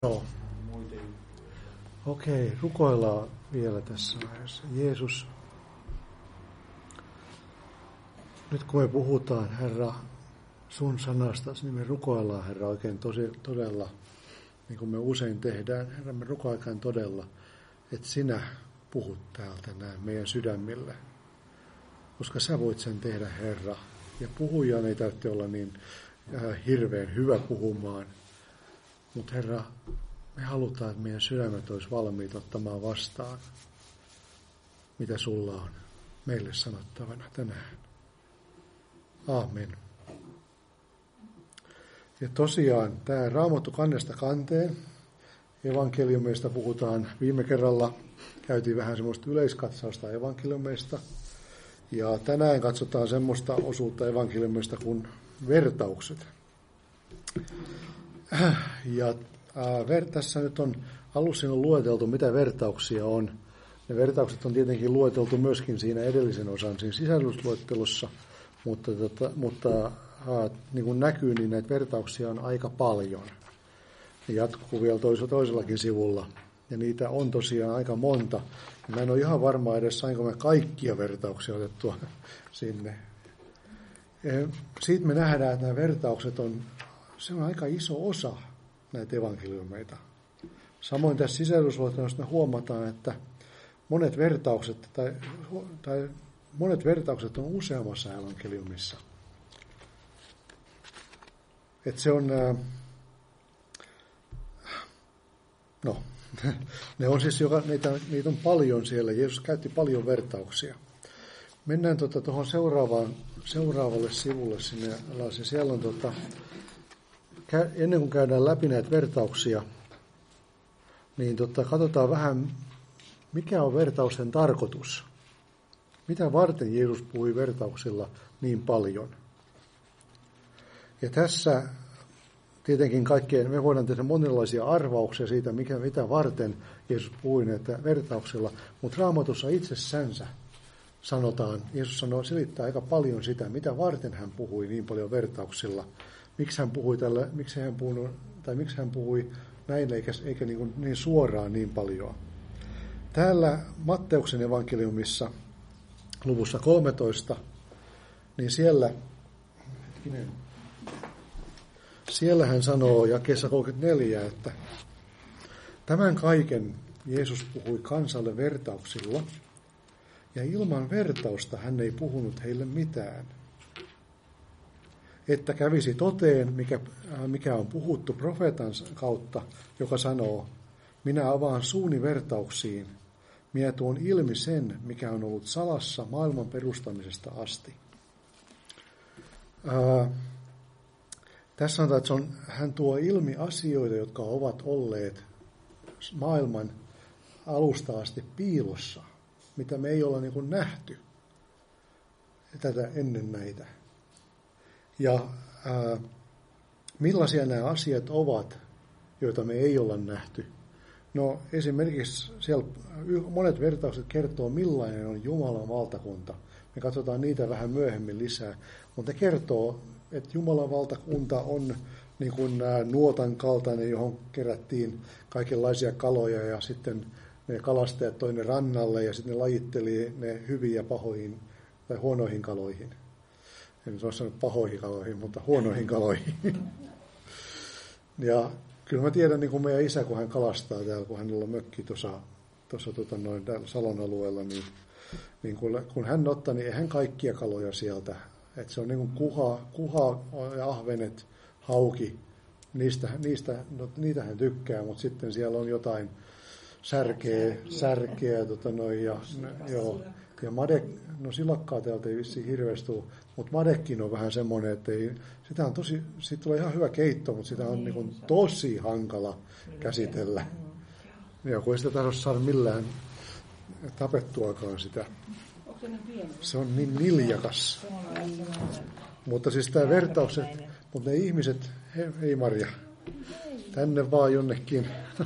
Joo. Okei, rukoillaan vielä tässä vaiheessa. Jeesus, nyt kun me puhutaan, Herra, sun sanastasi, niin me rukoillaan, Herra, oikein todella, niin kuin me usein tehdään. Herra, me rukoillaan todella, että sinä puhut täältä näin meidän sydämille. Koska sä voit sen tehdä, Herra. Ja puhujan ei tarvitse olla niin hirveän hyvä puhumaan. Mutta Herra, me halutaan, että meidän sydämet olisi valmiit ottamaan vastaan, mitä sulla on meille sanottavana tänään. Aamen. Ja tosiaan tämä Raamattu kannesta kanteen. Evankeliumeista puhutaan. Viime kerralla käytiin vähän semmoista yleiskatsausta evankeliumeista. Ja tänään katsotaan semmoista osuutta evankeliumeista kuin vertaukset. Ja tässä nyt on alussa lueteltu, mitä vertauksia on. Ne vertaukset on tietenkin lueteltu myöskin siinä edellisen osan, siinä sisällysluettelossa, mutta niin kuin näkyy, niin näitä vertauksia on aika paljon. Ne jatkuu vielä toisellakin sivulla, ja niitä on tosiaan aika monta. Ja mä en ole ihan varma edes, sainko me kaikkia vertauksia otettua sinne. Siitä me nähdään, että nämä vertaukset se on aika iso osa näitä evankeliumeita. Samoin tässä sisällysluettelossa me huomataan, että monet vertaukset on useammassa evankeliumissa. Että se on, ne on siis, niitä on paljon siellä. Jeesus käytti paljon vertauksia. Mennään tuohon seuraavalle sivulle sinne alas. Ja siellä on ennen kuin käydään läpi näitä vertauksia, niin katsotaan vähän, mikä on vertausten tarkoitus. Mitä varten Jeesus puhui vertauksilla niin paljon. Ja tässä tietenkin me voidaan tehdä monenlaisia arvauksia siitä, mitä varten Jeesus puhui näitä vertauksilla, mutta Raamatussa itsessänsä sanotaan, Jeesus selittää aika paljon sitä, mitä varten hän puhui niin paljon vertauksilla. Miksi hän puhui näin eikä niin suoraan niin paljon. Täällä Matteuksen evankeliumissa luvussa 13, niin siellä hän sanoo jakeessa 34, että tämän kaiken Jeesus puhui kansalle vertauksilla, ja ilman vertausta hän ei puhunut heille mitään. Että kävisi toteen, mikä on puhuttu profeetan kautta, joka sanoo, minä avaan suuni vertauksiin, minä tuon ilmi sen, mikä on ollut salassa maailman perustamisesta asti. Tässä sanotaan, että hän tuo ilmi asioita, jotka ovat olleet maailman alusta asti piilossa, mitä me ei olla niin kuin nähty tätä ennen näitä. Ja millaisia nämä asiat ovat, joita me ei olla nähty? No esimerkiksi siellä monet vertaukset kertoo, millainen on Jumalan valtakunta. Me katsotaan niitä vähän myöhemmin lisää, mutta ne kertoo, että Jumalan valtakunta on niin kuin nuotan kaltainen, johon kerättiin kaikenlaisia kaloja ja sitten ne kalastajat toi ne rannalle ja sitten ne lajitteli ne hyviin ja pahoihin tai huonoihin kaloihin. En ole sanonut pahoihin kaloihin, mutta huonoihin kaloihin. Ja kyllä mä tiedän, niin kuin meidän isä, kun hän kalastaa täällä, kun hänellä on mökki tuossa täällä Salon alueella, niin kun hän ottaa, niin ei hän kaikkia kaloja sieltä. Että se on niin kuin kuha ja ahvenet, hauki, niitä hän tykkää, mutta sitten siellä on jotain särkeä ja made, no silakkaa täältä ei vissiin hirveästi tule, mutta madekin on vähän semmoinen, että siitä tulee ihan hyvä keitto, mutta sitä on niin kuin tosi hankala käsitellä. Ja kun ei sitä tahdo saada millään tapettuakaan sitä. Se on niin niljakas. Mutta siis tämä vertaukset, mutta ne ihmiset, hei Marja, tänne vaan jonnekin.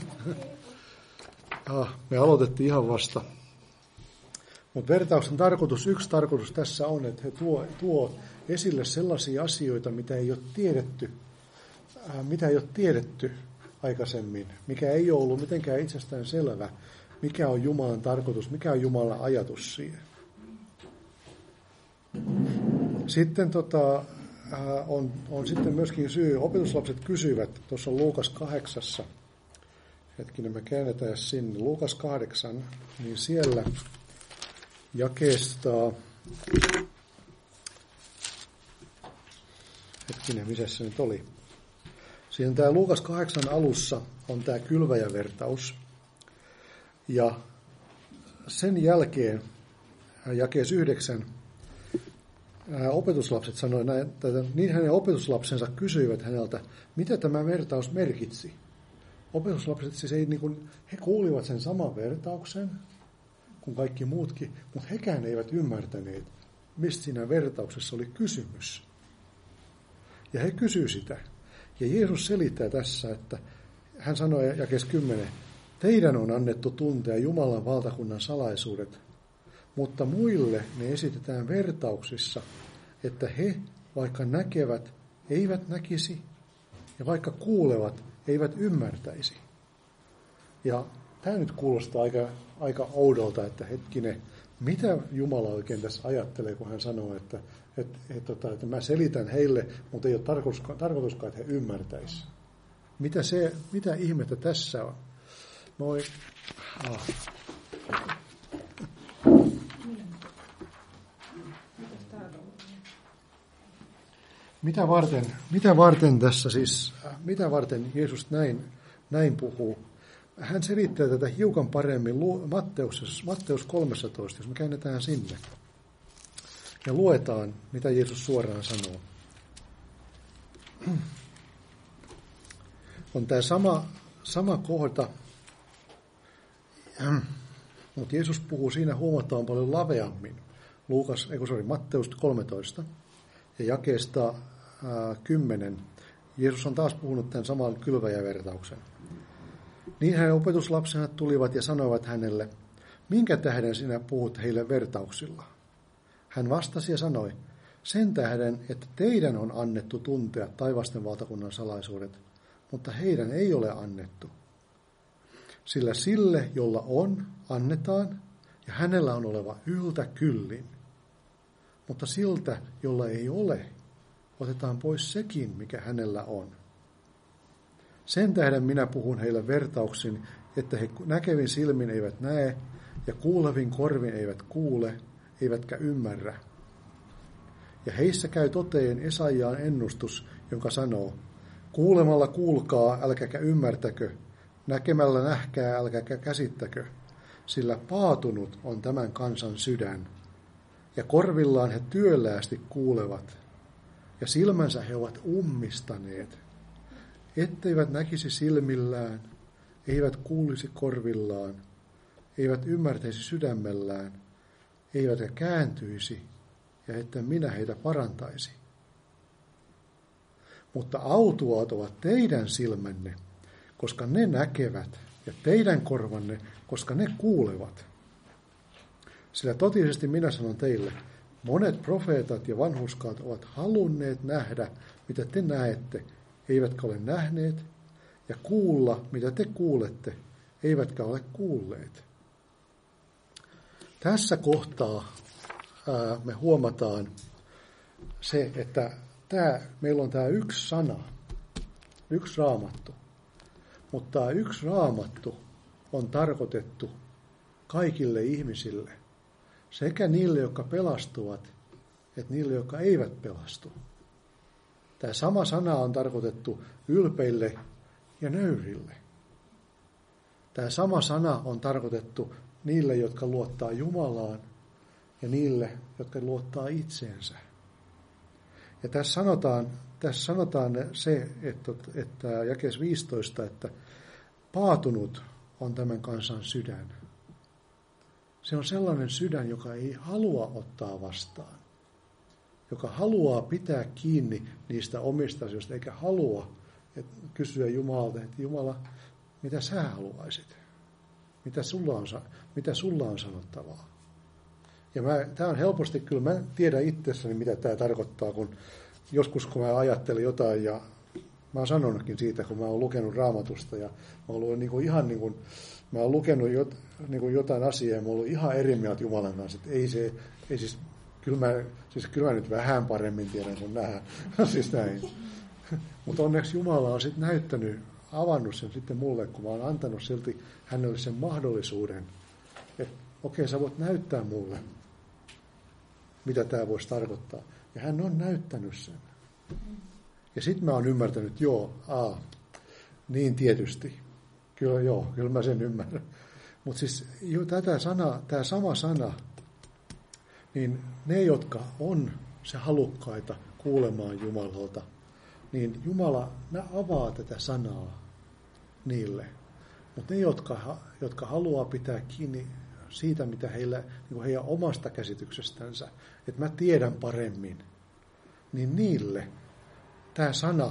Me aloitettiin ihan vasta. Mutta vertauksen yksi tarkoitus tässä on, että he tuo esille sellaisia asioita, mitä ei ole tiedetty aikaisemmin, mikä ei ole ollut mitenkään itsestään selvä, mikä on Jumalan tarkoitus, mikä on Jumalan ajatus siihen. Sitten on sitten myöskin syy, opetuslapset kysyivät, tuossa Luukas 8, hetkinen me käännetään sinne, Luukas 8, niin siellä jakeesta, hetkinen, missä se nyt oli? Siinä tämä Luukas 8 alussa on tämä kylväjävertaus, ja sen jälkeen jakees 9, opetuslapset sanoivat, niin hänen opetuslapsensa kysyivät häneltä, mitä tämä vertaus merkitsi. Opetuslapset siis ei, niin kuin, he kuulivat sen saman vertauksen kuin kaikki muutkin, mutta hekään eivät ymmärtäneet, mistä siinä vertauksessa oli kysymys. Ja he kysyivät sitä. Ja Jeesus selittää tässä, että hän sanoi jakees 10, teidän on annettu tuntea Jumalan valtakunnan salaisuudet, mutta muille ne esitetään vertauksissa, että he, vaikka näkevät, eivät näkisi, ja vaikka kuulevat, eivät ymmärtäisi. Ja tämä nyt kuulostaa aika oudolta, että hetkinen, mitä Jumala oikein tässä ajattelee, kun hän sanoo, että mä selitän heille, mutta ei ole tarkoituskaan, että he ymmärtäisivät. Mitä ihmettä tässä on? Mitä varten tässä siis, mitä varten Jeesus näin puhuu? Hän selittää tätä hiukan paremmin Matteus 13, jos me käännetään sinne. Ja luetaan, mitä Jeesus suoraan sanoo. On tämä sama kohta, mutta Jeesus puhuu siinä huomattavan paljon laveammin. Matteus 13 ja jakeesta 10. Jeesus on taas puhunut tämän saman kylväjävertauksen. Niin hänen opetuslapsensa tulivat ja sanoivat hänelle, minkä tähden sinä puhut heille vertauksilla? Hän vastasi ja sanoi, sen tähden, että teidän on annettu tuntea taivasten valtakunnan salaisuudet, mutta heidän ei ole annettu. Sillä sille, jolla on, annetaan, ja hänellä on oleva yltä kyllin. Mutta siltä, jolla ei ole, otetaan pois sekin, mikä hänellä on. Sen tähden minä puhun heille vertauksin, että he näkevin silmin eivät näe, ja kuulevin korvin eivät kuule, eivätkä ymmärrä. Ja heissä käy toteen Esaiaan ennustus, jonka sanoo, kuulemalla kuulkaa, älkääkä ymmärtäkö, näkemällä nähkää, älkääkä käsittäkö, sillä paatunut on tämän kansan sydän, ja korvillaan he työläästi kuulevat, ja silmänsä he ovat ummistaneet, etteivät näkisi silmillään, eivät kuulisi korvillaan, eivät ymmärtäisi sydämellään, eivätkä kääntyisi, ja että minä heitä parantaisi. Mutta autuaat ovat teidän silmänne, koska ne näkevät, ja teidän korvanne, koska ne kuulevat. Sillä totisesti minä sanon teille, monet profeetat ja vanhurskaat ovat halunneet nähdä, mitä te näette, eivätkä ole nähneet, ja kuulla, mitä te kuulette, eivätkä ole kuulleet. Tässä kohtaa me huomataan se, että meillä on tämä yksi sana, yksi raamattu, mutta tämä yksi raamattu on tarkoitettu kaikille ihmisille, sekä niille, jotka pelastuvat, että niille, jotka eivät pelastu. Tämä sama sana on tarkoitettu ylpeille ja nöyrille. Tämä sama sana on tarkoitettu niille, jotka luottaa Jumalaan, ja niille, jotka luottaa itseensä. Ja tässä sanotaan se, että jakees 15, että paatunut on tämän kansan sydän. Se on sellainen sydän, joka ei halua ottaa vastaan, joka haluaa pitää kiinni niistä omista asioista, eikä halua kysyä Jumalalta, että Jumala, mitä sä haluaisit? Mitä sulla on sanottavaa? Ja tämä on helposti, kyllä mä tiedän itsessäni, mitä tämä tarkoittaa, kun joskus kun mä ajattelen jotain ja mä oon sanonutkin siitä, kun mä oon lukenut Raamatusta ja mä oon ollut mä oon lukenut jotain asiaa ja mä oon ollut ihan eri mieltä Jumalan kanssa, että kyllä mä nyt vähän paremmin tiedän kuin nämä. Siis näin. Mutta onneksi Jumala on sitten avannut sen sitten mulle, kun mä oon antanut silti hänelle sen mahdollisuuden, että okei, sä voit näyttää mulle, mitä tämä voisi tarkoittaa. Ja hän on näyttänyt sen. Ja sitten mä oon ymmärtänyt, niin tietysti. Kyllä mä sen ymmärrän. Mutta siis tämä sama sana, niin ne, jotka on se halukkaita kuulemaan Jumalalta, niin Jumala avaa tätä sanaa niille. Mutta ne, jotka haluaa pitää kiinni siitä, mitä heidän omasta käsityksestänsä, että mä tiedän paremmin, niin niille tämä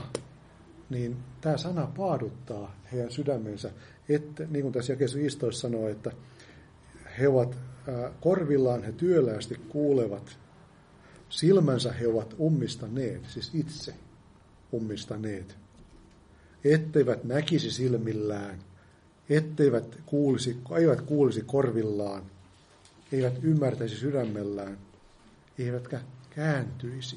sana paaduttaa heidän sydämensä, että niin kuin tässä jakeessa 15 sanoo, että he ovat korvillaan, he työläästi kuulevat, silmänsä he ovat ummistaneet, siis itse ummistaneet, etteivät näkisi silmillään, eivät kuulisi korvillaan, eivät ymmärtäisi sydämellään, eivätkä kääntyisi.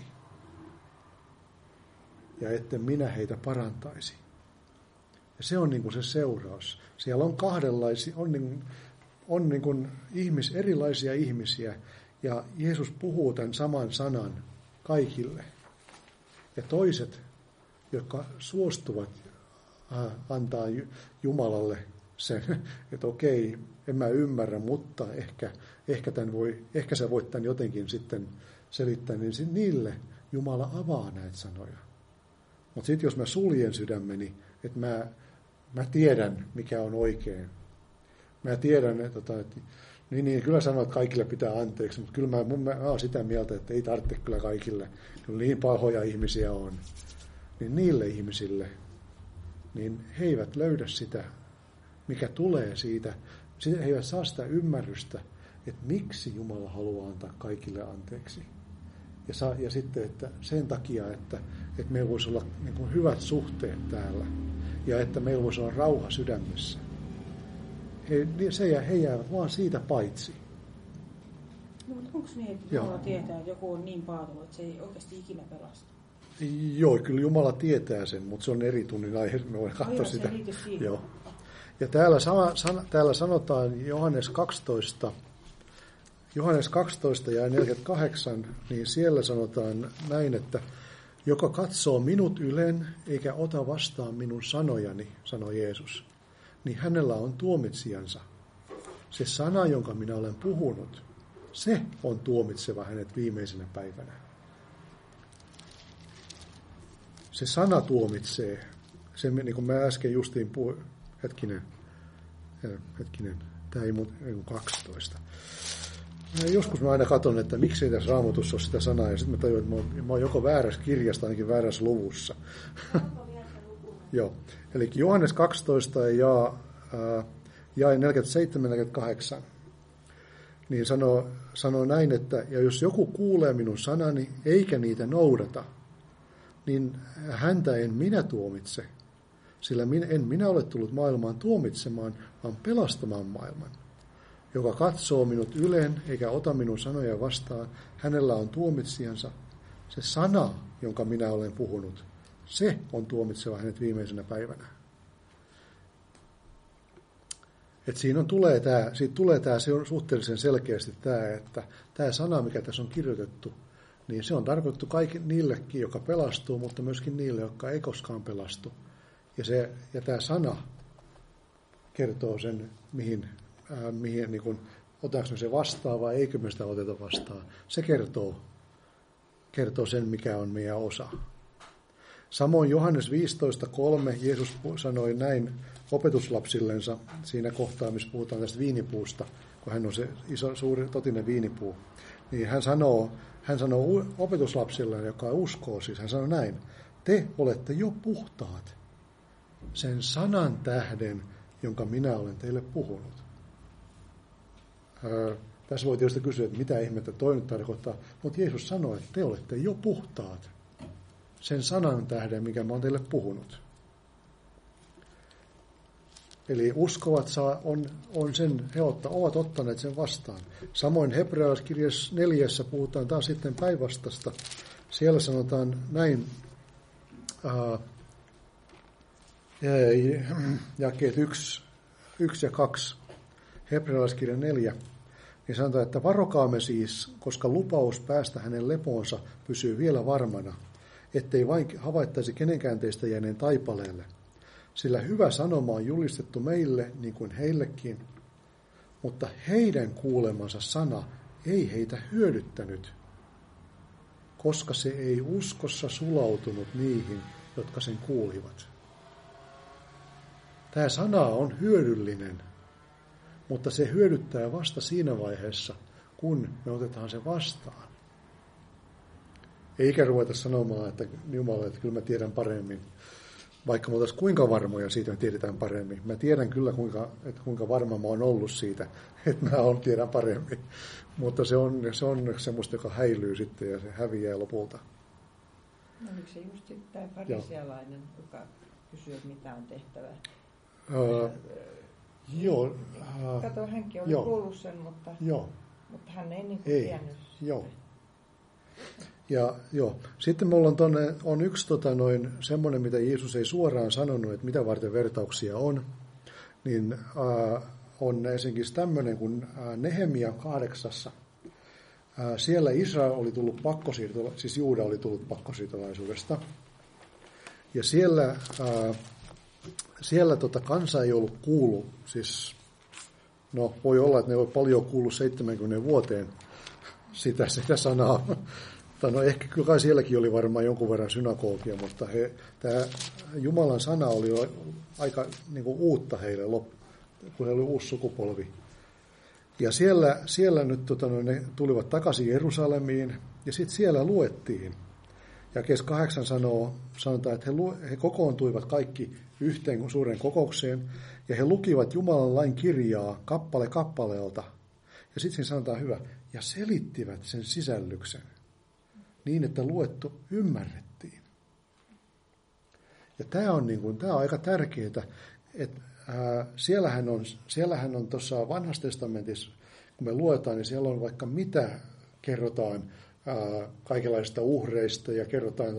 Ja etten minä heitä parantaisi. Ja se on niin kuin se seuraus. Siellä on kahdenlaisia, on niin kuin erilaisia ihmisiä, ja Jeesus puhuu tämän saman sanan kaikille. Ja toiset, jotka suostuvat antaa Jumalalle sen, että okei, en mä ymmärrä, mutta ehkä sä voit tämän jotenkin sitten selittää, niin niille Jumala avaa näitä sanoja. Mutta sitten jos mä suljen sydämeni, että mä tiedän, mikä on oikein. Mä tiedän, että kyllä sanoa, että kaikille pitää anteeksi, mutta kyllä mä oon sitä mieltä, että ei tarvitse kyllä kaikille. Kyllä niin pahoja ihmisiä on. Niin niille ihmisille, niin he eivät löydä sitä, mikä tulee siitä. He eivät saa sitä ymmärrystä, että miksi Jumala haluaa antaa kaikille anteeksi. Ja sitten, että sen takia, että meillä voisi olla niin kuin hyvät suhteet täällä ja että meillä voisi olla rauha sydämessä. He jäävät vaan siitä paitsi. No, mutta onko niin, että Jumala tietää, että joku on niin paatunut, että se ei oikeasti ikinä pelastu? Joo, kyllä Jumala tietää sen, mutta se on eri tunnin aihe. Me voidaan katsoa sitä. Joo. Ja täällä sanotaan Johannes 12 ja 48, niin siellä sanotaan näin, että joka katsoo minut ylen eikä ota vastaan minun sanojani, sanoi Jeesus, niin hänellä on tuomitsijansa. Se sana, jonka minä olen puhunut, se on tuomitseva hänet viimeisenä päivänä. Se sana tuomitsee. Se, niin kuin mä äsken justiin puhuin, hetkinen, tämä ei muuta 12. Joskus mä aina katson, että miksi ei tässä Raamatussa ole sitä sanaa, ja sitten mä tajuin, että mä oon joko väärässä kirjasta, ainakin väärässä luvussa. Joo, eli Johannes 12 ja 47-48, niin sanoo näin, että ja jos joku kuulee minun sanani eikä niitä noudata, niin häntä en minä tuomitse, sillä en minä ole tullut maailmaan tuomitsemaan, vaan pelastamaan maailman. Joka katsoo minut ylen eikä ota minun sanoja vastaan, hänellä on tuomitsijansa. Se sana, jonka minä olen puhunut, se on tuomitseva hänet viimeisenä päivänä. Et siitä tulee tämä suhteellisen selkeästi tämä, että tämä sana, mikä tässä on kirjoitettu, niin se on tarkoitettu kaikille niillekin, jotka pelastuu, mutta myöskin niille, jotka ei koskaan pelastu. Ja tämä sana kertoo sen, mihin niin kuin, otetaanko me se vastaan vai eikö me sitä oteta vastaan. Se kertoo sen, mikä on meidän osa. Samoin Johannes 15.3 Jeesus sanoi näin opetuslapsillensa siinä kohtaa, missä puhutaan tästä viinipuusta, kun hän on se iso, suuri, totinen viinipuu. Niin hän sanoo opetuslapsilleen, joka uskoo siis, hän sanoo näin, te olette jo puhtaat sen sanan tähden, jonka minä olen teille puhunut. Tässä voi tietysti kysyä, että mitä ihmettä toi nyt tarkoittaa, mutta Jeesus sanoi, että te olette jo puhtaat sen sanan tähden, mikä mä oon teille puhunut. Eli uskovat he ovat ottaneet sen vastaan. Samoin hebrealaiskirjassa 4 puhutaan taas sitten päinvastasta. Siellä sanotaan näin, jakeet 1 ja 2, hebrealaiskirja 4, niin sanotaan, että varokaamme siis, koska lupaus päästä hänen lepoonsa pysyy vielä varmana, ettei vain havaittaisi kenenkään teistä jääneen taipaleelle. Sillä hyvä sanoma on julistettu meille, niin kuin heillekin, mutta heidän kuulemansa sana ei heitä hyödyttänyt, koska se ei uskossa sulautunut niihin, jotka sen kuulivat. Tämä sana on hyödyllinen, mutta se hyödyttää vasta siinä vaiheessa, kun me otetaan se vastaan. Eikä ruveta sanomaan, että Jumala, että kyllä mä tiedän paremmin. Vaikka me oltaisiin kuinka varmoja siitä, me tiedetään paremmin. Mä tiedän kyllä, kuinka varma mä oon ollut siitä, että mä tiedän paremmin. Mutta se on semmoista, joka häilyy sitten ja se häviää lopulta. No oliko se just tämä farisialainen, joka kysyy, että mitä on tehtävä? Joo. Kato, hänkin oli kuullut sen, mutta hän ei niin kuin tiennyt. Joo. Ja sitten mulla on yksi semmoinen, mitä Jeesus ei suoraan sanonut, että mitä varten vertauksia on, niin on esimerkiksi tämmöinen kuin Nehemia 8. Siellä Israel oli tullut siis Juuda oli tullut pakkosiirtolaisuudesta. Ja siellä kansa ei ollut kuullut, siis voi olla, että ne ei paljon kuullut 70 vuoteen sitä sanaa. Ehkä kyllä kai sielläkin oli varmaan jonkun verran synagogia, mutta tämä Jumalan sana oli aika niin kuin uutta heille, kun he oli uusi sukupolvi. Ja siellä nyt ne tulivat takaisin Jerusalemiin, ja sitten siellä luettiin. Ja kes 8 sanotaan, että he kokoontuivat kaikki yhteen suuren kokoukseen, ja he lukivat Jumalan lain kirjaa kappale kappaleelta. Ja sitten siinä sanotaan hyvä, ja selittivät sen sisällyksen niin, että luettu ymmärrettiin. Ja tämä on aika tärkeää, että siellähän on tuossa Vanhassa testamentissa, kun me luetaan, niin siellä on vaikka mitä kerrotaan kaikenlaisista uhreista ja kerrotaan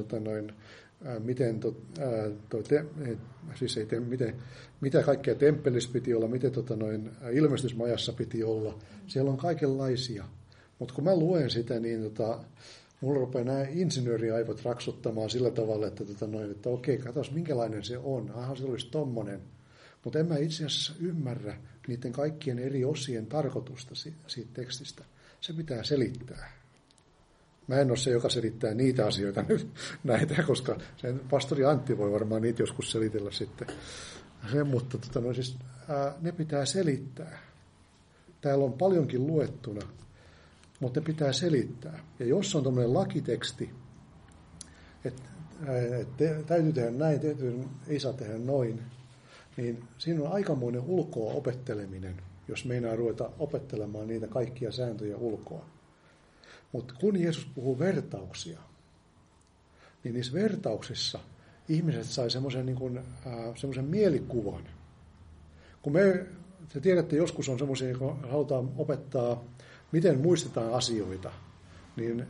mitä kaikkea temppelissä piti olla, miten ilmestysmajassa piti olla. Siellä on kaikenlaisia. Mutta kun mä luen sitä, niin mulla rupeaa nämä insinööriaivot raksuttamaan sillä tavalla, että okei, katsos minkälainen se on. Aha, se olisi tommonen. Mutta en mä itse asiassa ymmärrä niiden kaikkien eri osien tarkoitusta siitä tekstistä. Se pitää selittää. Mä en ole se, joka selittää niitä asioita nyt näitä, koska pastori Antti voi varmaan niitä joskus selitellä sitten. Mutta ne pitää selittää. Täällä on paljonkin luettuna, mutta ne pitää selittää. Ja jos on tuommoinen lakiteksti, että täytyy tehdä näin, ei saa tehdä noin, niin siinä on aikamoinen ulkoa opetteleminen, jos meinaa ruveta opettelemaan niitä kaikkia sääntöjä ulkoa. Mutta kun Jeesus puhuu vertauksia, niin niissä vertauksissa ihmiset sai semmoisen mielikuvan. Kun te tiedätte, joskus on semmoisia, kun halutaan opettaa, miten muistetaan asioita, niin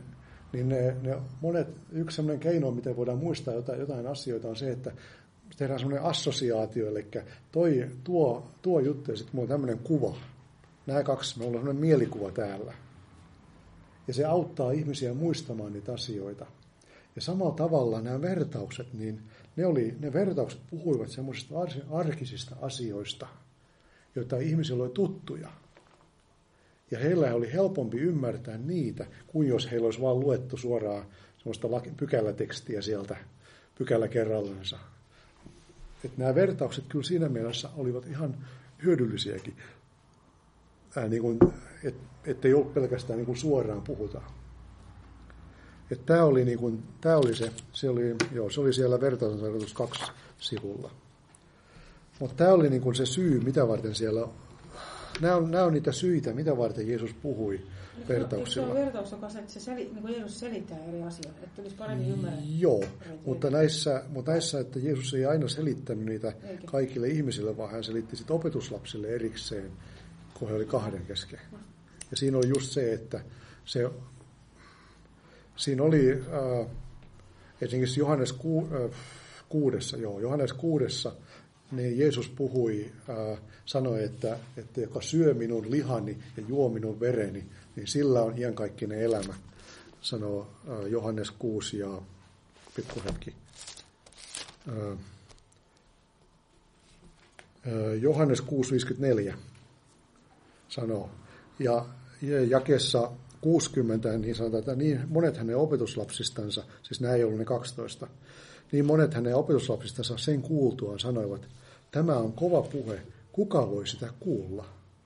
yksi semmoinen keino, miten voidaan muistaa jotain asioita, on se, että tehdään semmoinen assosiaatio, eli tuo juttu ja sitten mulla on tämmöinen kuva. Nämä kaksi, meillä on semmoinen mielikuva täällä. Ja se auttaa ihmisiä muistamaan niitä asioita. Ja samalla tavalla nämä vertaukset, niin ne vertaukset puhuivat semmoisista arkisista asioista, joita ihmisillä oli tuttuja. Ja heillä oli helpompi ymmärtää niitä, kuin jos heillä olisi vain luettu suoraan semmoista pykälätekstiä sieltä pykälä kerrallansa. Että nämä vertaukset kyllä siinä mielessä olivat ihan hyödyllisiäkin. Ettei ollut pelkästään niin kuin suoraan puhuta. Tämä oli se oli siellä vertaustarkoitus 2 sivulla. Mutta tämä oli niin kuin se syy, mitä varten siellä nämä on niitä syitä, mitä varten Jeesus puhui vertauksilla. Se on vertaus, joka niin Jeesus selittää eri asioita, että tulisi paremmin ymmärrä. Joo, mutta näissä, että Jeesus ei aina selittänyt niitä kaikille ihmisille, vaan hän selitti sitten opetuslapsille erikseen, kun he oli kahden kesken. Ja siinä oli just se, että siinä oli esimerkiksi Johannes 6, niin Jeesus puhui, sanoi, että joka syö minun lihani ja juo minun vereni, niin sillä on iankaikkinen elämä, sanoo Johannes 6 ja pikkuhetki. Johannes 6:54 sanoo, ja jakeessa 60, niin sanotaan, että niin monet hänen opetuslapsistansa, siis nämä ei ollut ne 12, niin monet hänen opetuslapsistansa sen kuultuaan sanoivat, tämä on kova puhe, kuka voi sitä kuulla?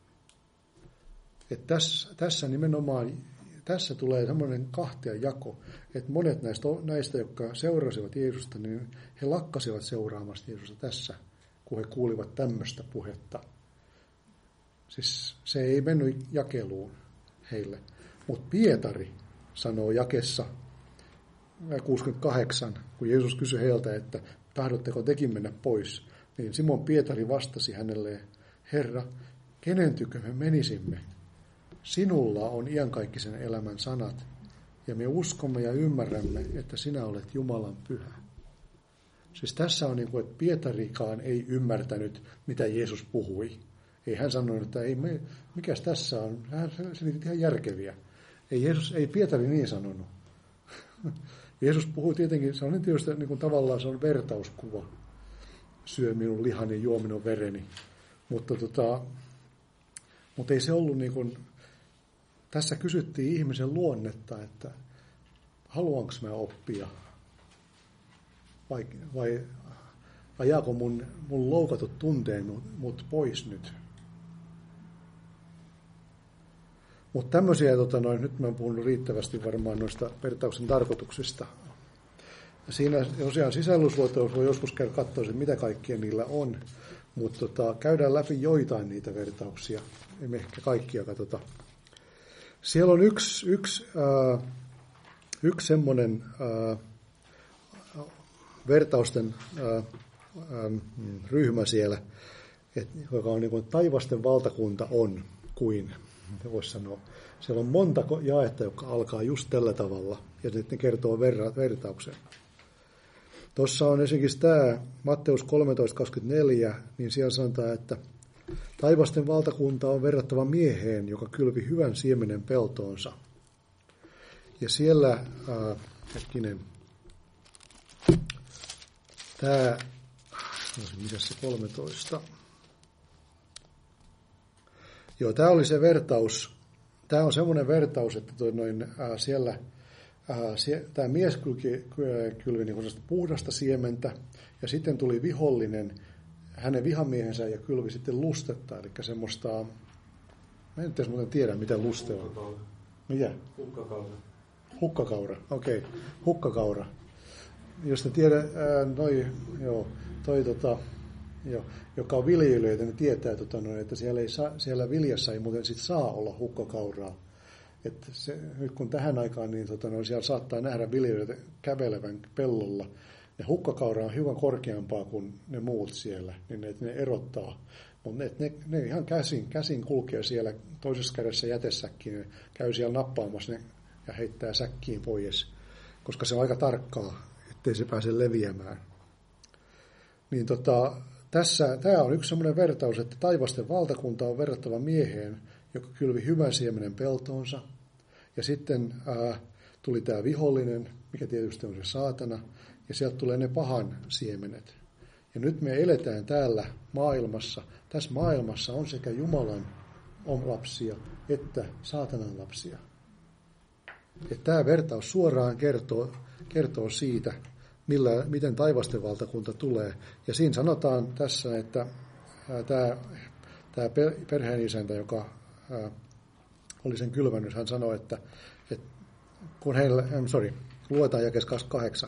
Että tässä nimenomaan, tässä tulee semmoinen kahtia jako, että monet näistä, jotka seurasivat Jeesusta, niin he lakkasivat seuraamasta Jeesusta tässä, kun he kuulivat tämmöistä puhetta. Siis se ei mennyt jakeluun heille. Mutta Pietari sanoo jakessa 68, kun Jeesus kysyi heiltä, että tahdotteko tekin mennä pois, niin Simon Pietari vastasi hänelle, Herra, kenen tykö me menisimme? Sinulla on iankaikkisen elämän sanat, ja me uskomme ja ymmärrämme, että sinä olet Jumalan pyhä. Siis tässä on niin kuin, että Pietarikaan ei ymmärtänyt, mitä Jeesus puhui. Ei hän sanonut, että mikäs tässä on, hän selitti ihan järkeviä. Ei Pietari niin sanonut. Jeesus puhui tietenkin, se on tietysti niin kuin tavallaan se on vertauskuva. Syö minun lihani, juo minun vereni. Mutta ei se ollut niin kuin, tässä kysyttiin ihmisen luonnetta, että haluanko mä oppia vai ajaako mun loukatut tunteen mut pois nyt. Mutta tämmöisiä, nyt mä oon puhunut riittävästi varmaan noista vertauksen tarkoituksista. Siinä tosiaan sisällysluettelo voi joskus käydä katsoa, mitä kaikkia niillä on, mutta käydään läpi joitain niitä vertauksia, emme ehkä kaikkia katsota. Siellä on yksi semmoinen vertausten ryhmä siellä, joka on niin kuin taivasten valtakunta on kuin, voisi sanoa. Siellä on monta jaetta, jotka alkaa just tällä tavalla, ja sitten ne kertoo vertauksen. Tuossa on esimerkiksi tämä Matteus 13:24, niin siellä sanotaan, että taivasten valtakunta on verrattava mieheen, joka kylvi hyvän siemenen peltoonsa. Ja siellä, mikä se 13? Joo, tämä oli se vertaus. Tämä on semmoinen vertaus, että tämä mies kylvi niin puhdasta siementä, ja sitten tuli vihollinen, hänen vihamiehensä, ja kylvi sitten lustetta, eli semmoista, mä en nyt muuten tiedä, mitä luste on. Mitä? Hukkakaura, okei. Hukkakaura. Jos ne tiedä, joka on viljelijöitä, ne tietää, että siellä viljassa ei muuten sit saa olla hukkakauraa. Että nyt kun tähän aikaan, niin siellä saattaa nähdä viljelijöitä kävelevän pellolla. Ne hukkakaura on hiukan korkeampaa kuin ne muut siellä, niin ne erottaa. Mutta ne ihan käsin kulkee siellä toisessa kädessä jätesäkkiin, ne käy siellä nappaamassa ne ja heittää säkkiin pois, koska se on aika tarkkaa, ettei se pääse leviämään. Niin tämä on yksi sellainen vertaus, että taivasten valtakunta on verrattava mieheen, joka kylvi hyvän siemenen peltoonsa. Ja sitten tuli tämä vihollinen, mikä tietysti on se saatana, ja sieltä tulee ne pahan siemenet. Ja nyt me eletään täällä maailmassa. Tässä maailmassa on sekä Jumalan lapsia että saatanan lapsia. Ja tämä vertaus suoraan kertoo siitä, miten taivasten valtakunta tulee. Ja siinä sanotaan tässä, että tämä perheenisäntä, joka oli sen kylvännyt, hän sanoi, että kun luetaan jakeessa 28,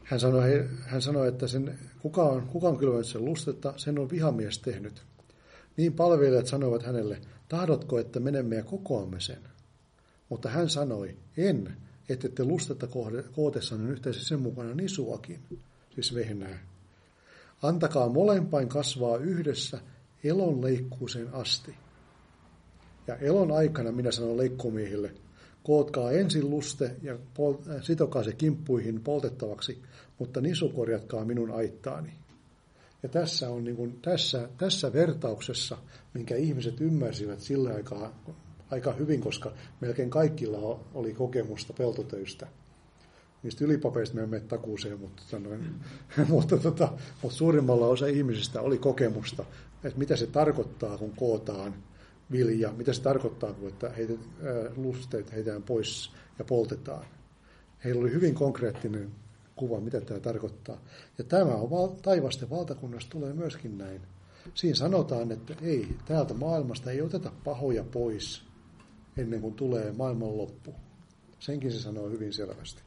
hän sanoi, että kuka on kylvänyt sen lustetta, sen on vihamies tehnyt. Niin palvelijat sanoivat hänelle, tahdotko, että menemme ja kokoamme sen? Mutta hän sanoi, en, ettette lustetta kootessanne yhteensä sen mukana nisuakin, siis vehnää. Antakaa molempain kasvaa yhdessä elon leikkuuseen asti. Ja elon aikana minä sanon leikkumiehille, kootkaa ensin luste ja sitokaa se kimppuihin poltettavaksi, mutta nisu korjatkaa minun aittaani. Ja tässä on niin kuin, tässä vertauksessa, minkä ihmiset ymmärsivät sillä aikaa aika hyvin, koska melkein kaikilla oli kokemusta peltotöistä. Niistä ylipapeista me emme mene takuuseen, mutta suurimmalla osa ihmisistä oli kokemusta, että mitä se tarkoittaa, kun kootaan vilja, mitä se tarkoittaa, kun lusteet heitetään pois ja poltetaan. Heillä oli hyvin konkreettinen kuva, mitä tämä tarkoittaa. Ja tämä on taivasten valtakunnasta tulee myöskin näin. Siinä sanotaan, että ei, täältä maailmasta ei oteta pahoja pois ennen kuin tulee maailman loppu. Senkin se sanoo hyvin selvästi.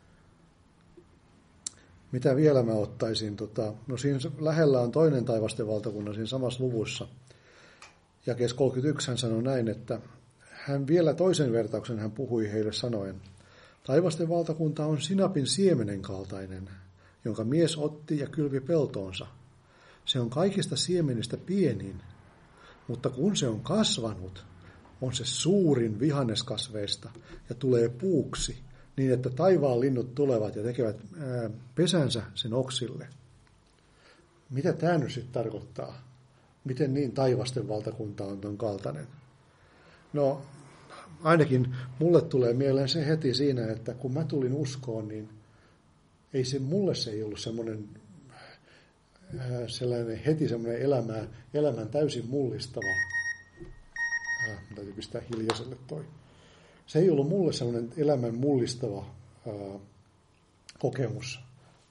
Mitä vielä mä ottaisin? No siinä lähellä on toinen taivasten valtakunta siinä samassa luvussa. Jakeessa 31 hän sanoi näin, että hän vielä toisen vertauksen hän puhui heille sanoen, taivasten valtakunta on sinapin siemenen kaltainen, jonka mies otti ja kylvi peltoonsa. Se on kaikista siemenistä pienin, mutta kun se on kasvanut, on se suurin vihanneskasveista ja tulee puuksi, niin että taivaan linnut tulevat ja tekevät pesänsä sen oksille. Mitä tämä nyt sitten tarkoittaa? Miten niin taivasten valtakunta on ton kaltainen? No, ainakin mulle tulee mieleen se heti siinä, että kun mä tulin uskoon, niin mulle se ei ollut sellainen elämän täysin mullistava. Täytyy pistää hiljaiselle toi. Se ei ollut mulle sellainen elämän mullistava kokemus,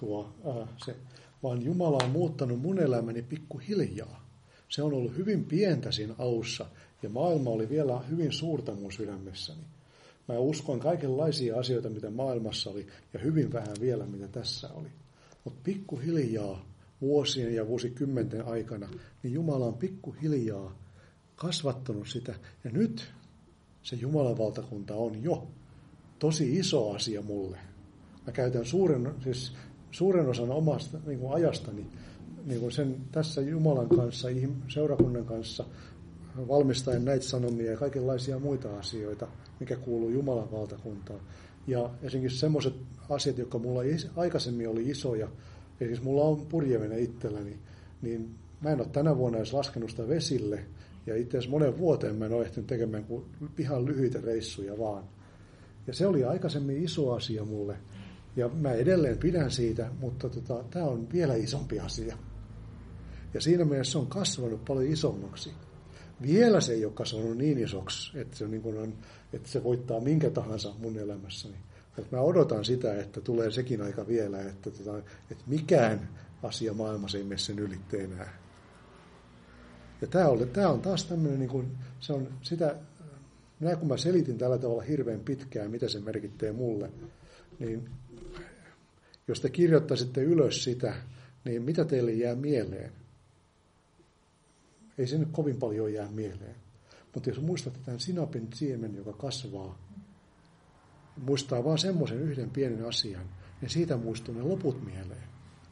vaan Jumala on muuttanut mun elämäni pikkuhiljaa. Se on ollut hyvin pientä siinä alussa, ja maailma oli vielä hyvin suurta mun sydämessäni. Mä uskoin kaikenlaisia asioita, mitä maailmassa oli, ja hyvin vähän vielä, mitä tässä oli. Mutta pikkuhiljaa, vuosien ja vuosikymmenten aikana, niin Jumala on pikkuhiljaa kasvattanut sitä, ja nyt se Jumalan valtakunta on jo tosi iso asia mulle. Mä käytän suuren osan omasta niin kuin ajastani niin kuin sen tässä Jumalan kanssa, seurakunnan kanssa, valmistaen näitä sanomia ja kaikenlaisia muita asioita, mikä kuuluu Jumalan valtakuntaan. Ja esimerkiksi semmoiset asiat, jotka mulla aikaisemmin oli isoja, esimerkiksi mulla on purjevene itselläni, niin mä en ole tänä vuonna edes laskenut sitä vesille, ja itse asiassa monen vuoteen mä en ole ehtinyt tekemään kuin ihan lyhyitä reissuja vaan. Ja se oli aikaisemmin iso asia mulle, ja mä edelleen pidän siitä, mutta tämä on vielä isompi asia. Ja siinä mielessä se on kasvanut paljon isommaksi. Vielä se ei ole kasvanut niin isoksi, että että se voittaa minkä tahansa mun elämässäni. Mutta mä odotan sitä, että tulee sekin aika vielä, että mikään asia maailmassa ei mene sen ylitte enää. Ja tämä on taas tämmöinen, se on sitä, kun mä selitin tällä tavalla hirveän pitkään, mitä se merkittää mulle, niin jos te kirjoittaisitte ylös sitä, niin mitä teille jää mieleen? Ei se nyt kovin paljon jää mieleen. Mutta jos muistatte tämän sinapin siemen, joka kasvaa, muistaa vaan semmoisen yhden pienen asian, niin siitä muistuu ne loput mieleen.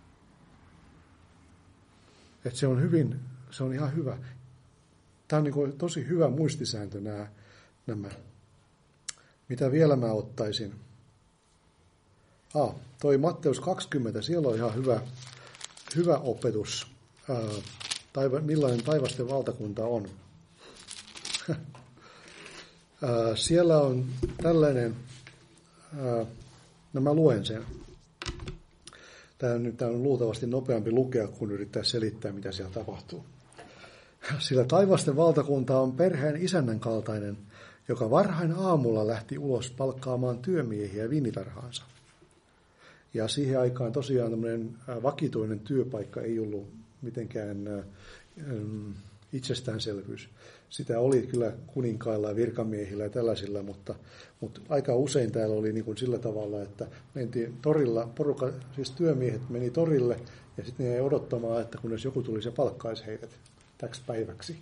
Että se on ihan hyvä. Tämä on niin tosi hyvä muistisääntö nämä. Mitä vielä mä ottaisin? Toi Matteus 20, siellä on ihan hyvä opetus. Millainen taivasten valtakunta on. Siellä on tällainen, mä luen sen. Tämä on luultavasti nopeampi lukea, kun yrittää selittää, mitä siellä tapahtuu. Sillä taivasten valtakunta on perheen isännän kaltainen, joka varhain aamulla lähti ulos palkkaamaan työmiehiä viinitarhaansa. Ja siihen aikaan tosiaan tämmöinen vakituinen työpaikka ei ollut mitenkään itsestäänselvyys. Sitä oli kyllä kuninkailla ja virkamiehillä ja tällaisilla, mutta aika usein täällä oli niin kuin sillä tavalla, että mentiin torilla, siis työmiehet meni torille ja sitten ne jäi odottamaan, että kunnes joku tulisi ja palkkaisi heidät. täksi päiväksi.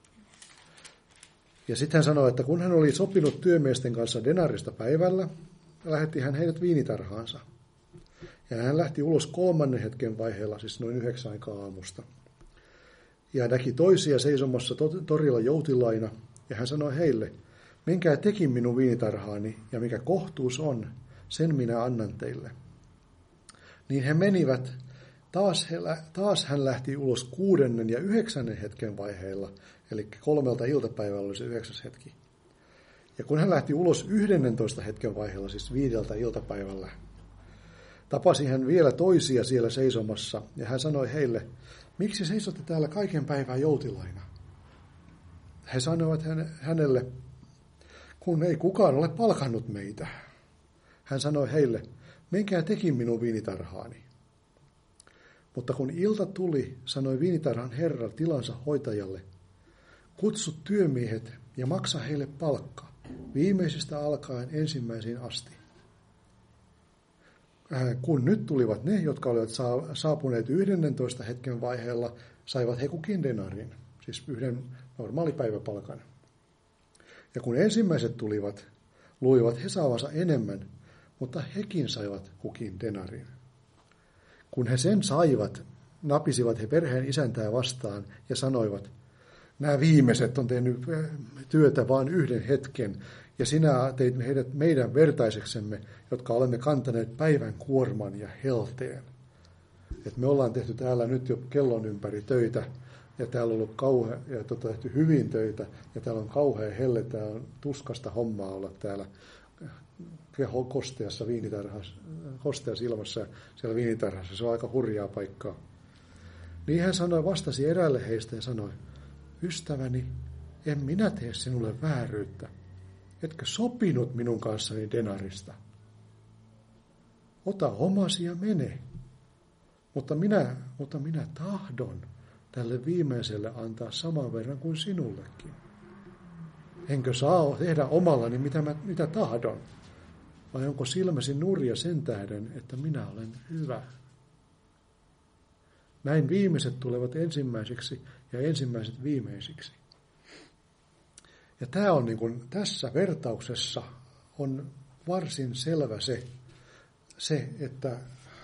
Ja sitten hän sanoi, että kun hän oli sopinut työmiesten kanssa denarista päivällä, lähetti hän heidät viinitarhaansa. Ja hän lähti ulos 3. hetken vaiheella, siis noin 9 aikaa aamusta. Ja näki toisia seisomassa torilla joutilaina, ja hän sanoi heille, menkää tekin minun viinitarhaani, ja mikä kohtuus on, sen minä annan teille. Niin he menivät, taas hän lähti ulos 6. ja 9. hetken vaiheilla, eli 3 iltapäivällä oli se 9. hetki. Ja kun hän lähti ulos 11. hetken vaiheella, siis 5 iltapäivällä, tapasi hän vielä toisia siellä seisomassa, ja hän sanoi heille, miksi seisotte täällä kaiken päivää joutilaina? He sanoivat hänelle, kun ei kukaan ole palkannut meitä. Hän sanoi heille, menkää tekin minun viinitarhaani. Mutta kun ilta tuli, sanoi viinitarhan herra tilansa hoitajalle, kutsu työmiehet ja maksa heille palkka, viimeisestä alkaen ensimmäisiin asti. Kun nyt tulivat ne, jotka olivat saapuneet 11. hetken vaiheella, saivat he kukin denarin, siis yhden normaalipäiväpalkan. Ja kun ensimmäiset tulivat, luulivat he saavansa enemmän, mutta hekin saivat kukin denarin. Kun he sen saivat, napisivat he perheen isäntää vastaan ja sanoivat, nämä viimeiset on tehnyt työtä vain 1 hetken, ja sinä teit heidät meidän vertaiseksemme, jotka olemme kantaneet päivän kuorman ja helteen. Et me ollaan tehty täällä nyt jo kellon ympäri töitä, ja täällä on ollut tehty hyvin töitä, ja täällä on kauhea helle, täällä on tuskasta hommaa olla täällä kosteassa viinitarhassa, kosteassa ilmassa siellä viinitarhassa. Se on aika hurjaa paikkaa. Niin hän vastasi eräälle heistä ja sanoi, ystäväni, en minä tee sinulle vääryyttä. Etkö sopinut minun kanssani denarista? Ota omasi ja mene. Mutta minä tahdon tälle viimeiselle antaa saman verran kuin sinullekin. Enkö saa tehdä omallani mitä tahdon? Vai onko silmäsi nurja sen tähden, että minä olen hyvä? Näin viimeiset tulevat ensimmäiseksi ja ensimmäiset viimeisiksi. Ja tämä on tässä vertauksessa on varsin selvä se, että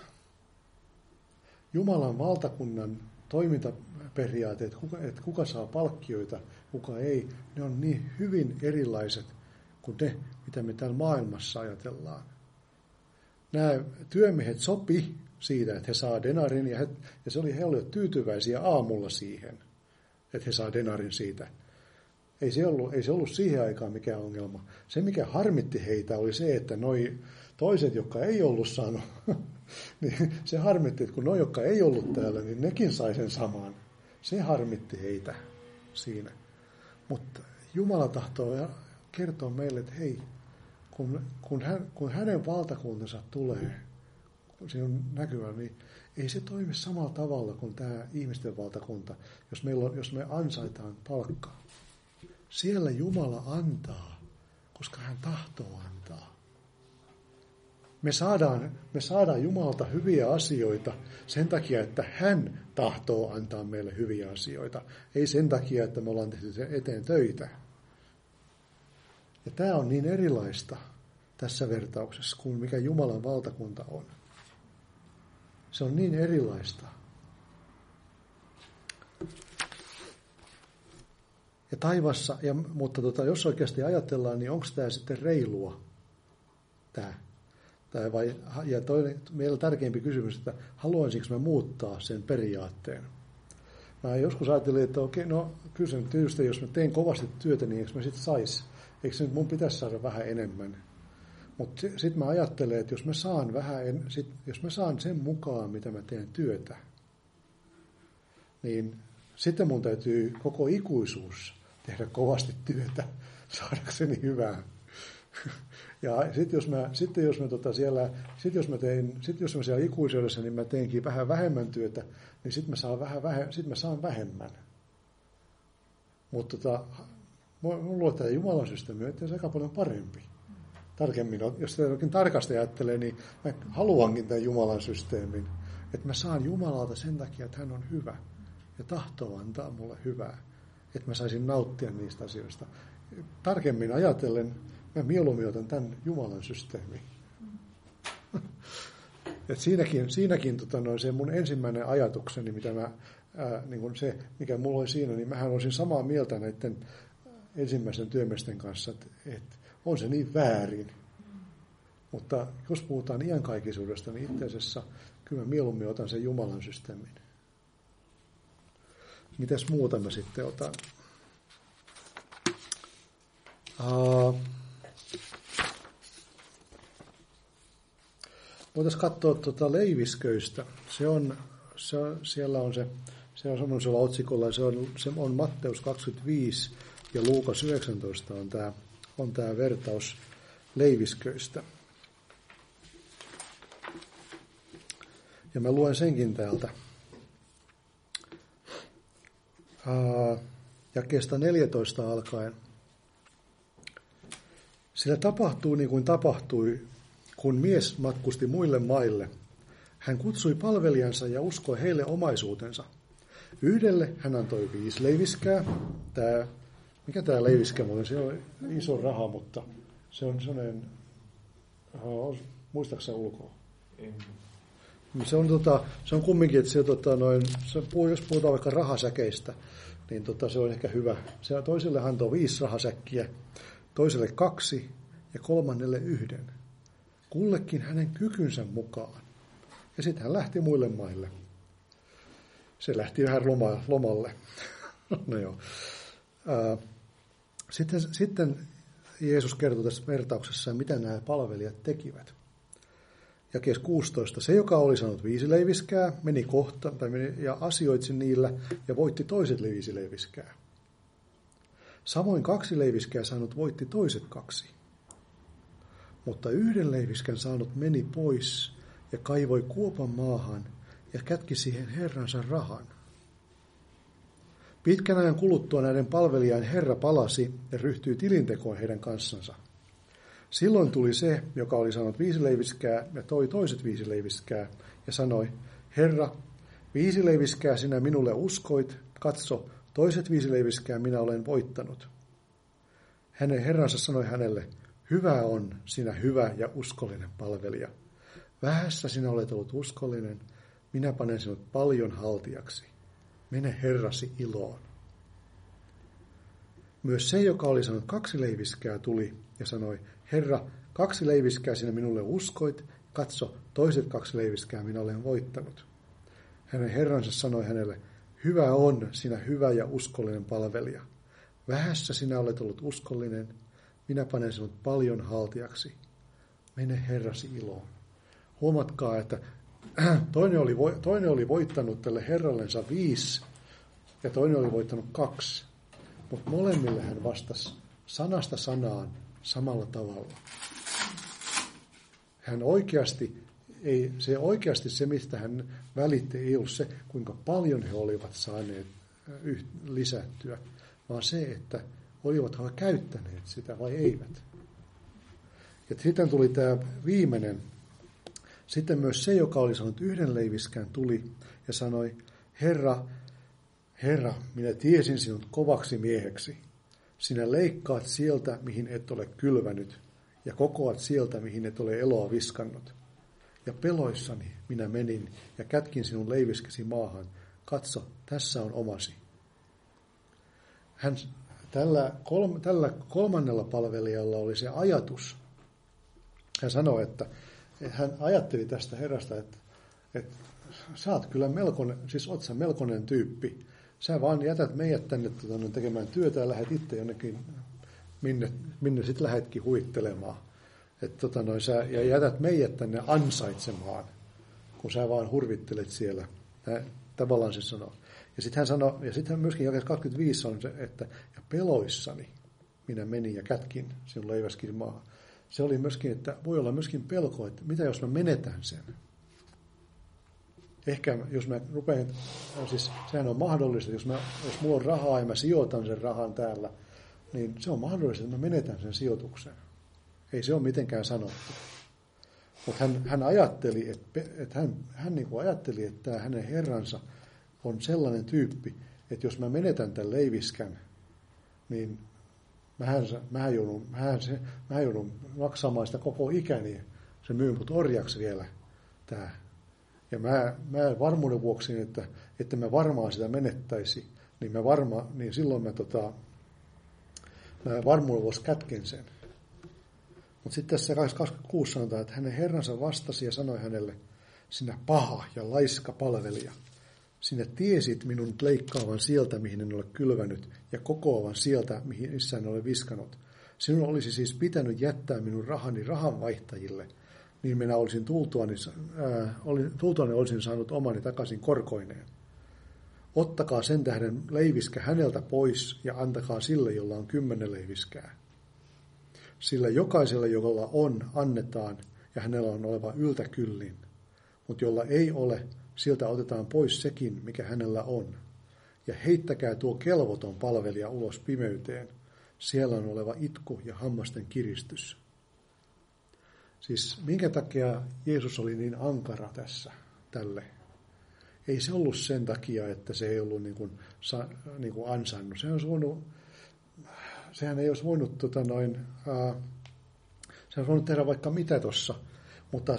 Jumalan valtakunnan toimintaperiaatteet, että kuka saa palkkioita, kuka ei, ne on niin hyvin erilaiset kuin ne, mitä me täällä maailmassa ajatellaan. Nämä työmiehet sopi siitä, että he saa denarin, ja he olivat tyytyväisiä aamulla siihen, että he saa denarin siitä. Ei se ollut siihen aikaan mikään ongelma. Se, mikä harmitti heitä, oli se, että noi toiset, jotka ei ollut saanut, niin se harmitti, että kun noi, jotka ei ollut täällä, niin nekin sai sen saman. Se harmitti heitä siinä. Mutta Jumala tahtoo kertoa meille, että hei, kun hänen valtakuntansa tulee, kun siinä on näkyvä, niin ei se toimi samalla tavalla kuin tämä ihmisten valtakunta, jos me ansaitaan palkkaa. Siellä Jumala antaa, koska hän tahtoo antaa. Me saadaan Jumalalta hyviä asioita sen takia, että hän tahtoo antaa meille hyviä asioita. Ei sen takia, että me ollaan tehty sen eteen töitä. Ja tämä on niin erilaista tässä vertauksessa kuin mikä Jumalan valtakunta on. Se on niin erilaista. Ja taivassa, mutta jos oikeasti ajatellaan, niin onko tämä sitten reilua? Ja toinen, meillä tärkeämpi kysymys, että haluaisinko mä muuttaa sen periaatteen? Mä joskus ajattelin, että okei, no kyllä se tietysti, jos mä teen kovasti työtä, niin eikö mä sitten saisi? Eikö se nyt mun pitäisi saada vähän enemmän? Mutta sitten mä ajattelen, että jos mä saan sen mukaan, mitä mä teen työtä, niin sitten mun täytyy koko ikuisuus tehdä kovasti työtä saadakseni hyvää. Ja jos mä siellä ikuisuudessa, niin mä teenkin vähän vähemmän työtä, niin sitten mä saan vähemmän. Mutta mulla tämä Jumalan systeemi on aika paljon parempi. Tarkemmin, jos sitä oikein tarkasti ajattelee, niin mä haluankin tämän Jumalan systeemin. Että mä saan Jumalalta sen takia, että hän on hyvä. ja tahtoo antaa mulle hyvää, että mä saisin nauttia niistä asioista. Tarkemmin ajatellen, mä mieluummin otan tämän Jumalan systeemiin. Et siinäkin se mun ensimmäinen ajatukseni, mitä mä, niin kun se, mikä mulla oli siinä, niin mähän olisin samaa mieltä näiden ensimmäisten työmiesten kanssa, että on se niin väärin. Mutta jos puhutaan iankaikkisuudesta, niin itse asiassa kyllä mä mieluummin otan sen Jumalan systeemin. Mitäs muuta mä sitten otan? Voitaisiin katsoa leivisköistä. Siellä on semmoisella otsikolla, se on Matteus 25 ja Luukas 19 on tämä vertaus leivisköistä. Ja mä luen senkin täältä. Jakeesta 14 alkaen. Sillä tapahtuu niin kuin tapahtui, kun mies matkusti muille maille. Hän kutsui palvelijansa ja uskoi heille omaisuutensa. Yhdelle hän antoi 5 leiviskää. Mikä tämä leiviskä on? Se on iso raha, mutta se on sellainen, muistatko sä ulkoa? Se on kumminkin, että jos puhutaan vaikka rahasäkeistä, niin se on ehkä hyvä. Toiselle hän antoi 5 rahasäkkiä, toiselle 2 ja kolmannelle 1. Kullekin hänen kykynsä mukaan. Ja sitten hän lähti muille maille. Se lähti vähän lomalle. No joo. Sitten Jeesus kertoi tässä vertauksessa, mitä nämä palvelijat tekivät. Jakeessa 16. Se, joka oli saanut 5 leiviskää, meni ja asioitsi niillä ja voitti toiset 5 leiviskää. Samoin 2 leiviskää saanut voitti toiset 2. Mutta 1 leiviskän saanut meni pois ja kaivoi kuopan maahan ja kätki siihen herransa rahan. Pitkän ajan kuluttua näiden palvelijain herra palasi ja ryhtyi tilintekoon heidän kanssansa. Silloin tuli se, joka oli saanut 5 leiviskää ja toi toiset 5 leiviskää ja sanoi, Herra, 5 leiviskää sinä minulle uskoit, katso, toiset 5 leiviskää minä olen voittanut. Hänen herransa sanoi hänelle, hyvä on sinä hyvä ja uskollinen palvelija. Vähässä sinä olet ollut uskollinen, minä panen sinut paljon haltijaksi. Mene herrasi iloon. Myös se, joka oli saanut 2 leiviskää, tuli ja sanoi, Herra, 2 leiviskää sinä minulle uskoit, katso, toiset 2 leiviskää minä olen voittanut. Hänen herransa sanoi hänelle, hyvä on sinä hyvä ja uskollinen palvelija. Vähässä sinä olet ollut uskollinen, minä panen sinut paljon haltijaksi. Mene herrasi iloon. Huomatkaa, että toinen oli voittanut tälle herrallensa 5 ja toinen oli voittanut 2. Mutta molemmille hän vastasi sanasta sanaan samalla tavalla. Hän oikeasti se, mistä hän välitti, ei ollut se, kuinka paljon he olivat saaneet lisättyä, vaan se, että olivathan he käyttäneet sitä vai eivät. Ja sitten tuli tämä viimeinen. Sitten myös se, joka oli saanut 1 leiviskään, tuli ja sanoi, Herra, minä tiesin sinut kovaksi mieheksi. Sinä leikkaat sieltä, mihin et ole kylvänyt, ja kokoat sieltä, mihin et ole eloa viskannut. Ja peloissani minä menin ja kätkin sinun leiviskesi maahan. Katso, tässä on omasi. Tällä kolmannella palvelijalla oli se ajatus. Hän sanoi, että hän ajatteli tästä herrasta, että sä oot kyllä oot sä melkoinen tyyppi. Sä vaan jätät meidät tänne tekemään työtä ja lähdet itse jonnekin, minne sitten lähdetkin huittelemaan. Ja jätät meidät tänne ansaitsemaan, kun sä vaan hurvittelet siellä. Tavallaan se sanoo. Ja sitten hän sanoi, ja sitten myöskin jakeessa 25 on se, että ja peloissani minä menin ja kätkin sinun leiväskin maahan. Se oli myöskin, että voi olla myöskin pelko, että mitä jos mä menetän sen. Ehkä jos mä rupean, siis sehän on mahdollista, jos mulla on rahaa ja mä sijoitan sen rahan täällä, niin se on mahdollista, että mä menetän sen sijoituksen. Ei se ole mitenkään sanottu. Mutta hän ajatteli, että hän niin kuin ajatteli, että hänen herransa on sellainen tyyppi, että jos mä menetän tämän leiviskän, niin mä joudun maksamaan sitä koko ikäni. Se myy mut orjaksi vielä. Ja mä varmuuden vuoksi, että mä varmaan sitä menettäisi, niin silloin mä varmuuden vuoksi kätken sen. Mutta sitten tässä 26 sanotaan, että hänen herransa vastasi ja sanoi hänelle, sinä paha ja laiska palvelija. Sinä tiesit minun leikkaavan sieltä, mihin en ole kylvänyt, ja kokoavan sieltä, missä en ole viskanut. Sinun olisi siis pitänyt jättää minun rahani rahanvaihtajille, niin minä olisin tultuani olisin saanut omani takaisin korkoineen. Ottakaa sen tähden leiviskä häneltä pois ja antakaa sille, jolla on 10 leiviskää. Sillä jokaiselle, jolla on, annetaan, ja hänellä on oleva yltäkyllin. Mutta jolla ei ole, siltä otetaan pois sekin, mikä hänellä on. Ja heittäkää tuo kelvoton palvelija ulos pimeyteen. Siellä on oleva itku ja hammasten kiristys. Siis minkä takia Jeesus oli niin ankara tässä tälle? Ei se ollut sen takia, että se ei ollut niin kuin ansainnut. Sehän ei olisi voinut, se olisi voinut tehdä vaikka mitä tuossa, mutta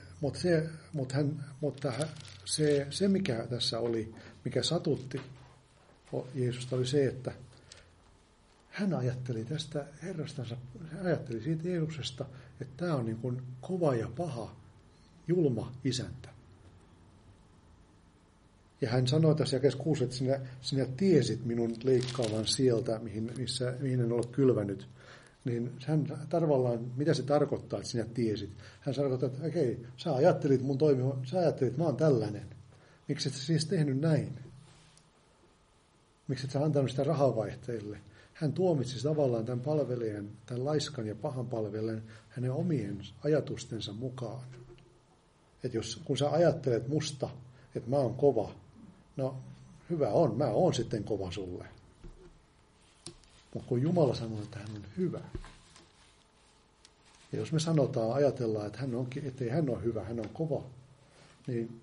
se mikä tässä oli, mikä satutti Jeesusta, oli se, että hän ajatteli tästä herrastansa, hän ajatteli siitä Jeesuksesta, että tämä on niin kuin kova ja paha, julma isäntä. Ja hän sanoi tässä jakeessa 6, että sinä tiesit minun leikkaavan sieltä, mihin en ole kylvänyt. Niin hän tavallaan, mitä se tarkoittaa, että sinä tiesit? Hän tarkoittaa, että okei, sä ajattelit että mä oon tällainen. Miksi et sä siis tehnyt näin? Miksi et sä antanut sitä rahanvaihtajille? Hän tuomitsi tavallaan tämän palvelijan, tämän laiskan ja pahan palvelijan hänen omien ajatustensa mukaan. Että kun sä ajattelet musta, että mä oon kova, no hyvä on, mä oon sitten kova sulle. Mutta kun Jumala sanoo, että hän on hyvä, ja jos me ajatellaan, että ettei hän ole hyvä, hän on kova, niin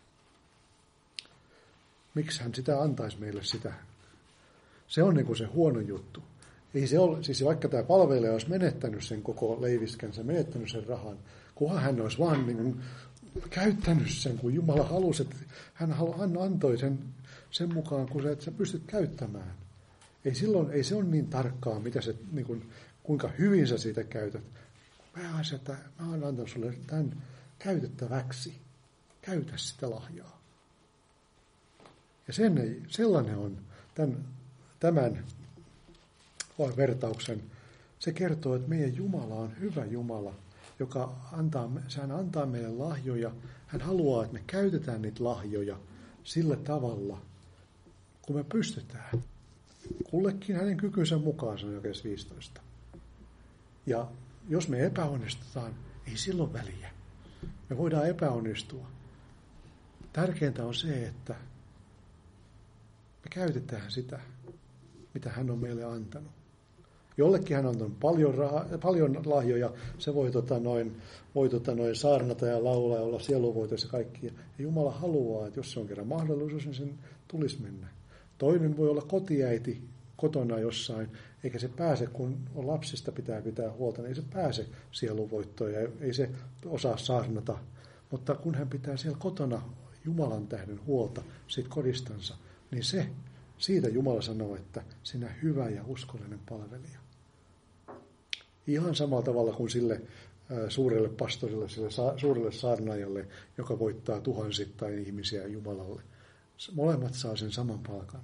miksi hän sitä antaisi meille sitä? Se on niin kuin se huono juttu. Ei se ole, siis vaikka tämä palvelija olisi menettänyt sen koko leiviskänsä, menettänyt sen rahan, kunhan hän olisi vaan niin kuin käyttänyt sen, kun Jumala halusi, että hän antoi sen mukaan, kun sä pystyt käyttämään. Ei se ole niin tarkkaa, mitä se, niin kuin, kuinka hyvin sä siitä käytät. Mä oon antanut sulle tämän käytettäväksi. Käytä sitä lahjaa. Ja sellainen on tämän vertauksen. Se kertoo, että meidän Jumala on hyvä Jumala, joka antaa meille lahjoja. Hän haluaa, että me käytetään niitä lahjoja sillä tavalla, kun me pystytään. Kullekin hänen kykynsä mukaan, sanoi jakeessa 15. Ja jos me epäonnistutaan, ei silloin väliä. Me voidaan epäonnistua. Tärkeintä on se, että me käytetään sitä, mitä hän on meille antanut. Jollekin hän on antanut paljon lahjoja, se voi saarnata ja laulaa ja olla sieluvoitossa ja kaikki. Ja Jumala haluaa, että jos se on kerran mahdollisuus, niin sen tulisi mennä. Toinen voi olla kotiäiti kotona jossain, eikä se pääse, kun lapsista pitää huolta, niin ei se pääse sieluvoittoon ja ei se osaa saarnata. Mutta kun hän pitää siellä kotona Jumalan tähden huolta siitä kodistansa, niin siitä Jumala sanoo, että sinä hyvä ja uskollinen palvelija. Ihan samalla tavalla kuin sille suurelle pastorille, sille suurelle saarnaajalle, joka voittaa tuhansittain ihmisiä Jumalalle. Molemmat saa sen saman palkan.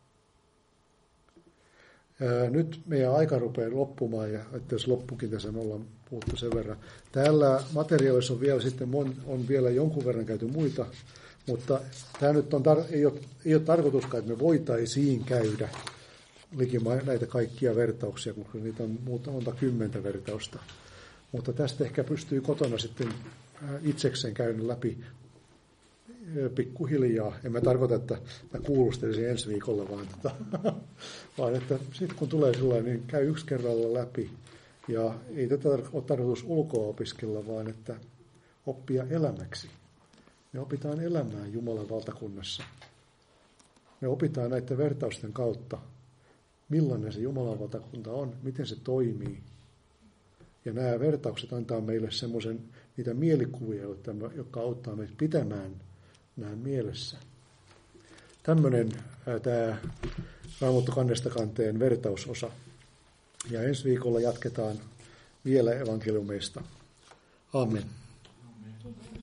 Nyt meidän aika rupeaa loppumaan, ja että jos loppukin tässä me ollaan puhuttu sen verran. Täällä materiaalissa on vielä, on vielä jonkun verran käyty muita, mutta tämä nyt ei ole tarkoituskaan, että me voitaisiin käydä näitä kaikkia vertauksia, koska niitä on monta kymmentä vertausta. Mutta tästä ehkä pystyy kotona sitten itsekseen käydä läpi pikkuhiljaa. En mä tarkoita, että mä kuulustelisin ensi viikolla, vaan että sitten kun tulee sellainen, niin käy yksi kerralla läpi. Ja ei tätä ole tarkoitus ulkoa opiskella, vaan että oppia elämäksi. Me opitaan elämään Jumalan valtakunnassa. Me opitaan näiden vertausten kautta, millainen se Jumalan valtakunta on, miten se toimii. Ja nämä vertaukset antaa meille niitä mielikuvia, jotka auttaa meitä pitämään nämä mielessä. Tämmöinen tämä Raamattu kannesta kanteen vertausosa. Ja ensi viikolla jatketaan vielä evankeliumeista. Amen.